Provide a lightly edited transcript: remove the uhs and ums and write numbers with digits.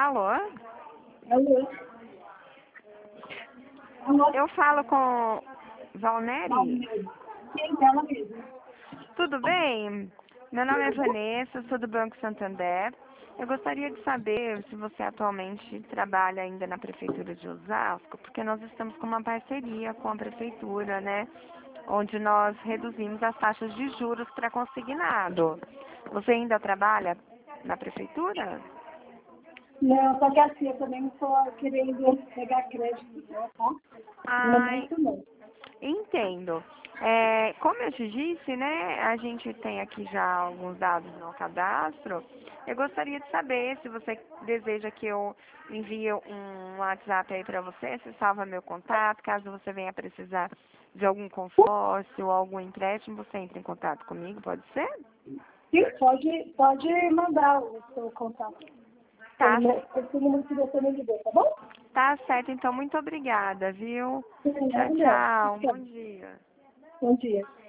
Alô? Alô? Alô? Eu falo com Valneri? Sim, ela mesma. Tudo bem? Meu nome é Vanessa, sou do Banco Santander. Eu gostaria de saber se você atualmente trabalha ainda na Prefeitura de Osasco, porque nós estamos com uma parceria com a Prefeitura, né? Onde nós reduzimos as taxas de juros para consignado. Você ainda trabalha na Prefeitura? Não, só que assim, eu também não estou querendo pegar crédito, não, tá? No Ai, momento não. entendo. Como eu te disse, né, a gente tem aqui já alguns dados no cadastro. Eu gostaria de saber se você deseja que eu envie um WhatsApp aí para você, se salva meu contato, caso você venha precisar de algum consórcio ou algum empréstimo, você entra em contato comigo, pode ser? Sim, pode mandar o seu contato. Tá, Esse número que você me ligou, tá bom? tá certo, então muito obrigada, viu? Sim, Tchau, nada mesmo. tchau, bom dia. Bom dia.